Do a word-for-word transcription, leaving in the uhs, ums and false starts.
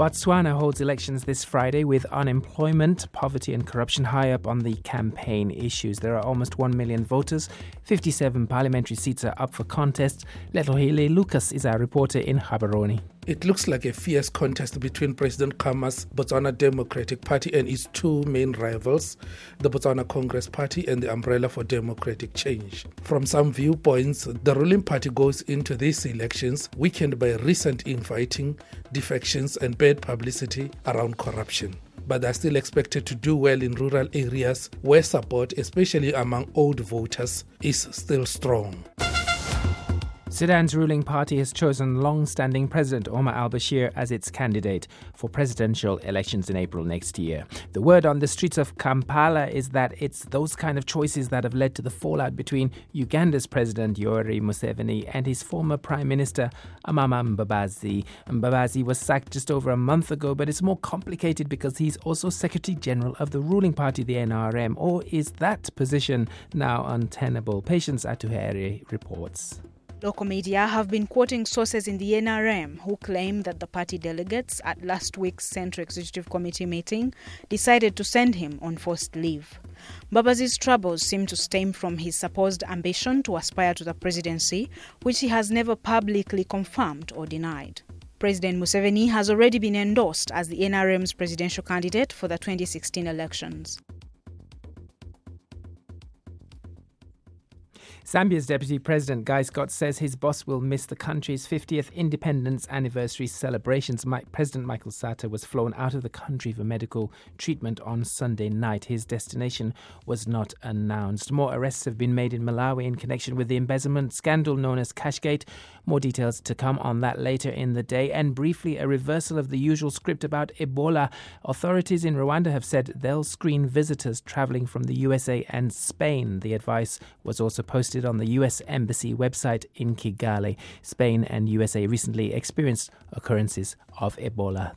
Botswana holds elections this Friday with unemployment, poverty and corruption high up on the campaign issues. There are almost one million voters. fifty-seven parliamentary seats are up for contest. Letohile Lucas is our reporter in Gaborone. It looks like a fierce contest between President Khama's Botswana Democratic Party and its two main rivals, the Botswana Congress Party and the Umbrella for Democratic Change. From some viewpoints, the ruling party goes into these elections weakened by recent infighting, defections and bad publicity around corruption. But they're still expected to do well in rural areas where support, especially among old voters, is still strong. Sudan's ruling party has chosen long-standing President Omar al-Bashir as its candidate for presidential elections in April next year. The word on the streets of Kampala is that it's those kind of choices that have led to the fallout between Uganda's President Yoweri Museveni and his former Prime Minister Amama Mbabazi. Mbabazi was sacked just over a month ago, but it's more complicated because he's also Secretary General of the ruling party, the N R M. Or is that position now untenable? Patience Atuhere reports. Local media have been quoting sources in the N R M who claim that the party delegates at last week's Central Executive Committee meeting decided to send him on forced leave. Mbabazi's troubles seem to stem from his supposed ambition to aspire to the presidency, which he has never publicly confirmed or denied. President Museveni has already been endorsed as the N R M's presidential candidate for the twenty sixteen elections. Zambia's Deputy President Guy Scott says his boss will miss the country's fiftieth independence anniversary celebrations. President Michael Sata was flown out of the country for medical treatment on Sunday night. His destination was not announced. More arrests have been made in Malawi in connection with the embezzlement scandal known as Cashgate. More details to come on that later in the day. And briefly, a reversal of the usual script about Ebola. Authorities in Rwanda have said they'll screen visitors travelling from the U S A and Spain. The advice was also posted on the U S Embassy website in Kigali. Spain and U S A recently experienced occurrences of Ebola.